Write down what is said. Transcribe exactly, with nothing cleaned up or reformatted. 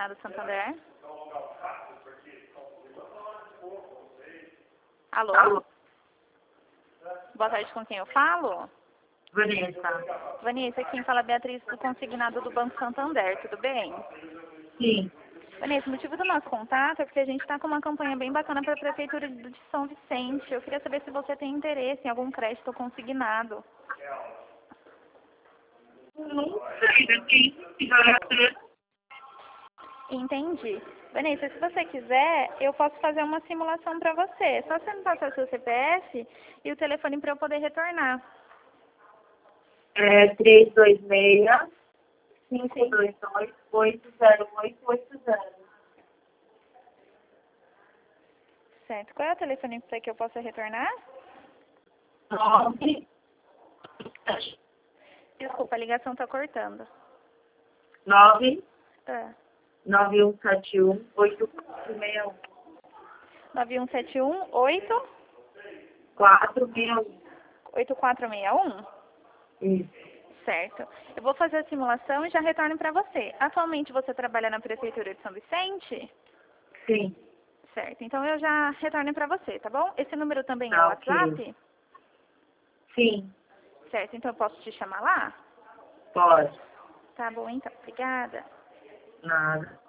consignado Santander? Alô? Alô? Boa tarde, com quem eu falo? Vanessa. Vanessa, quem fala é Beatriz do consignado do Banco Santander, tudo bem? Sim. Vanessa, o motivo do nosso contato é porque a gente está com uma campanha bem bacana para a Prefeitura de São Vicente. Eu queria saber se você tem interesse em algum crédito consignado. Não sei, daqui se vai ter. Entendi. Vanessa, se você quiser, eu posso fazer uma simulação para você. É só você me passar o seu C P F e o telefone para eu poder retornar. É três dois seis, cinco Sim. dois dois, oito zero oito oito zero. Certo. Qual é o telefone para que eu possa retornar? nove Desculpa, a ligação está cortando. nove Tá. nove um sete um oito quatro seis um. nove um sete um oito quatro seis um. oito quatro seis um? Isso. Certo. Eu vou fazer a simulação e já retorno para você. Atualmente você trabalha na Prefeitura de São Vicente? Sim. Certo. Então eu já retorno para você, tá bom? Esse número também é o Tá, WhatsApp? ok. Sim. Certo. Então eu posso te chamar lá? Pode. Tá bom, então. Obrigada. Nada.